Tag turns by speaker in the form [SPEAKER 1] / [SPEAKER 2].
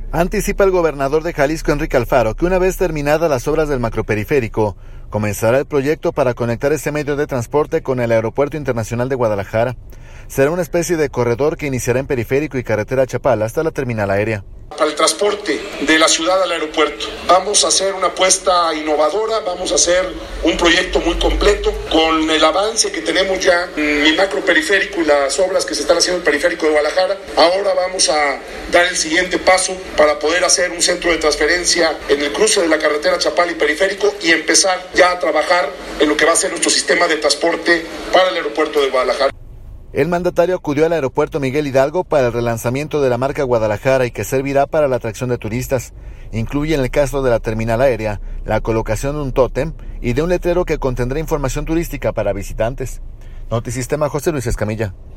[SPEAKER 1] Anticipa el gobernador de Jalisco, Enrique Alfaro, que una vez terminadas las obras del macroperiférico, comenzará el proyecto para conectar este medio de transporte con el Aeropuerto Internacional de Guadalajara. Será una especie de corredor que iniciará en Periférico y Carretera Chapala hasta la terminal aérea.
[SPEAKER 2] Para el transporte de la ciudad al aeropuerto. Vamos a hacer una apuesta innovadora, vamos a hacer un proyecto muy completo con el avance que tenemos ya en el macroperiférico y las obras que se están haciendo en el periférico de Guadalajara. Ahora vamos a dar el siguiente paso para poder hacer un centro de transferencia en el cruce de la carretera Chapala y Periférico y empezar ya a trabajar en lo que va a ser nuestro sistema de transporte para el aeropuerto de Guadalajara.
[SPEAKER 1] El mandatario acudió al aeropuerto Miguel Hidalgo para el relanzamiento de la marca Guadalajara y que servirá para la atracción de turistas. Incluye, en el caso de la terminal aérea, la colocación de un tótem y de un letrero que contendrá información turística para visitantes. Notisistema, José Luis Escamilla.